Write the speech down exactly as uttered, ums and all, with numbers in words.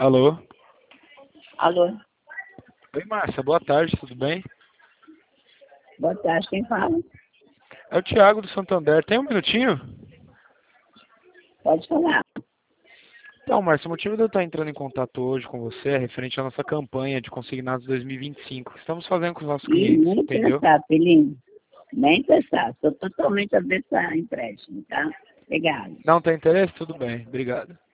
Alô? Alô? Oi, Márcia, boa tarde, tudo bem? Boa tarde, quem fala? É o Thiago do Santander, tem um minutinho? Pode falar. Então, Márcia, o motivo de eu estar entrando em contato hoje com você é referente à nossa campanha de consignados dois mil e vinte e cinco. Estamos fazendo com os nossos E clientes, nem entendeu? interessado, filhinho. Nem interessado. Estou totalmente avessa a empréstimo, tá? Obrigado. Não tem interesse? Tudo bem, obrigado.